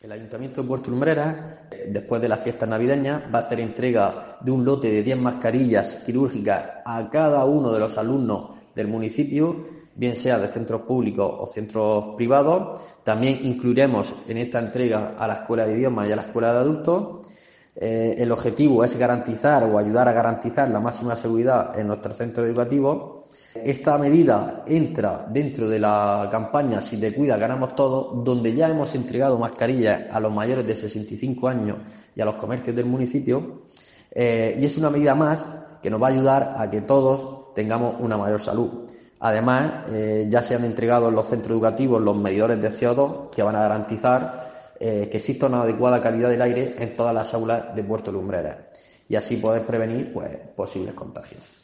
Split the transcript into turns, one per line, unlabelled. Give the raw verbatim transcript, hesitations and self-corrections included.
El Ayuntamiento de Puerto Lumbreras, después de las fiestas navideñas, va a hacer entrega de un lote de diez mascarillas quirúrgicas a cada uno de los alumnos del municipio, bien sea de centros públicos o centros privados. También incluiremos en esta entrega a la Escuela de Idiomas y a la Escuela de Adultos. Eh, el objetivo es garantizar o ayudar a garantizar la máxima seguridad en nuestros centros educativos. Esta medida entra dentro de la campaña Si te cuidas, ganamos todos, donde ya hemos entregado mascarillas a los mayores de sesenta y cinco años y a los comercios del municipio, eh, y es una medida más que nos va a ayudar a que todos tengamos una mayor salud. Además, eh, ya se han entregado en los centros educativos los medidores de C O dos que van a garantizar eh, que exista una adecuada calidad del aire en todas las aulas de Puerto Lumbreras y así poder prevenir pues, posibles contagios.